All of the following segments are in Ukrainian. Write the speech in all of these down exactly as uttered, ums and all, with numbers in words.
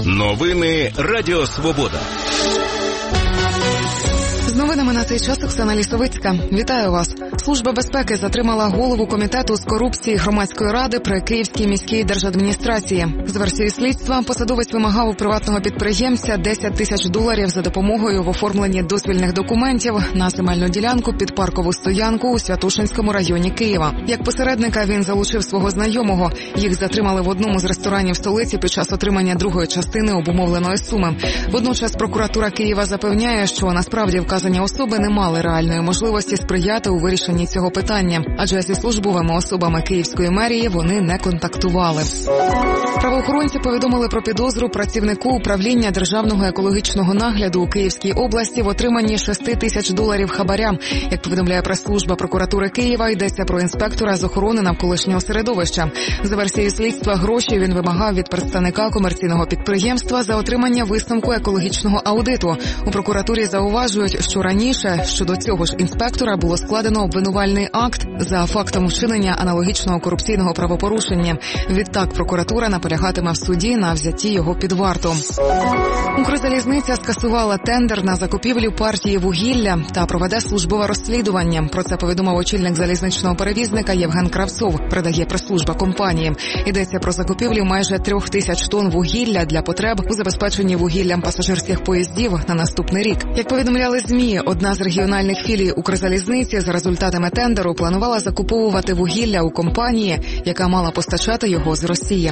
Новини Радіо Свобода. З новинами на цей час Оксана Лісовицька. Вітаю вас. Служба безпеки затримала голову комітету з корупції громадської ради при Київській міській держадміністрації. З версією слідства, посадовець вимагав у приватного підприємця десять тисяч доларів за допомогою в оформленні дозвільних документів на земельну ділянку під паркову стоянку у Святошинському районі Києва. Як посередника він залучив свого знайомого. Їх затримали в одному з ресторанів столиці під час отримання другої частини обумовленої суми. Водночас прокуратура Києва запевняє, що насправді вказані особи не мали реальної можливості сприяти у вирішенні цього питання, адже зі службовими особами Київської мерії вони не контактували. Правоохоронці повідомили про підозру працівнику управління державного екологічного нагляду у Київській області в отриманні шести тисяч доларів хабаря. Як повідомляє прес-служба прокуратури Києва, йдеться про інспектора з охорони навколишнього середовища. За версією слідства, гроші він вимагав від представника комерційного підприємства за отримання висновку екологічного аудиту. У прокуратурі зауважують, що раніше щодо цього ж інспектора було складено обвинувальний акт за фактом вчинення аналогічного корупційного правопорушення. Відтак прокуратура наполягатиме в суді на взятті його під варту. Укрзалізниця скасувала тендер на закупівлю партії вугілля та проведе службове розслідування. Про це повідомив очільник залізничного перевізника Євген Кравцов, передає прес-служба компанії. Йдеться про закупівлю майже трьох тисяч тонн вугілля для потреб у забезпеченні вугіллям пасажирських поїздів на наступний рік. Як повідомляли ЗМІ, одна з регіональних філій Укрзалізниці за результатами тендеру планувала закуповувати вугілля у компанії, яка мала постачати його з Росії.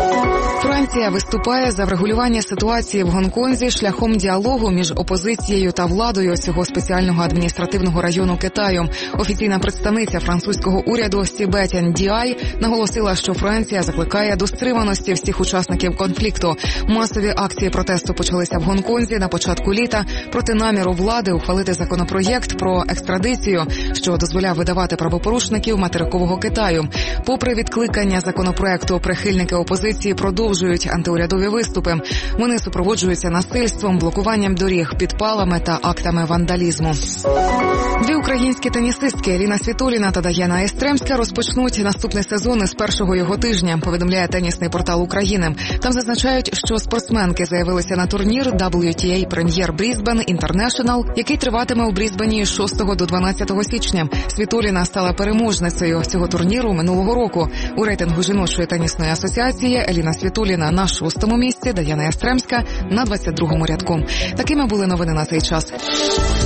Франція виступає за врегулювання ситуації в Гонконзі шляхом діалогу між опозицією та владою цього спеціального адміністративного району Китаю. Офіційна представниця французького уряду Сібетян Діай наголосила, що Франція закликає до стриманості всіх учасників конфлікту. Масові акції протесту почалися в Гонконзі на початку літа проти наміру влади ухвалити законопроєкт про екстрадицію, що дозволяв видавати правопорушників материкового Китаю. Попри відкликання законопроєкту, прихильники опозиції продовжують антиурядові виступи. Вони супроводжуються насильством, блокуванням доріг, підпалами та актами вандалізму. Дві українські тенісистки Еліна Світоліна та Даяна Естремська розпочнуть наступний сезон із першого його тижня, повідомляє тенісний портал України. Там зазначають, що спортсменки заявилися на турнір дабл ю ті ей Premier Brisbane International, який триватиме у Брізбені з шостого до дванадцятого січня. Світоліна стала переможницею цього турніру минулого року. У рейтингу жіночої тенісної асоціації Еліна Світоліна на шостому місці, Даяна Естремська на двадцять другому рядку. Такими були новини на цей час.